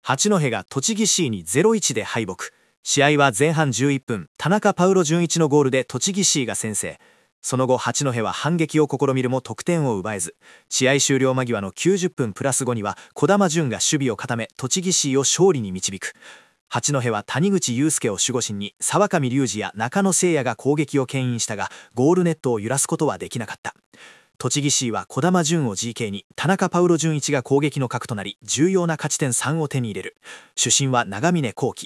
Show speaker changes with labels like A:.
A: 八戸が栃木 C に 0-1 で敗北。試合は前半11分、田中パウロ純一のゴールで栃木 C が先制。その後、八戸は反撃を試みるも得点を奪えず、試合終了間際の90分プラス5には児玉純が守備を固め、栃木 C を勝利に導く。八戸は谷口祐介を守護神に沢上隆二や中野誠也が攻撃を牽引したが、ゴールネットを揺らすことはできなかった。栃木 C は児玉純を GK に田中パウロ純一が攻撃の核となり、重要な勝ち点3を手に入れる。主審は長峰幸喜。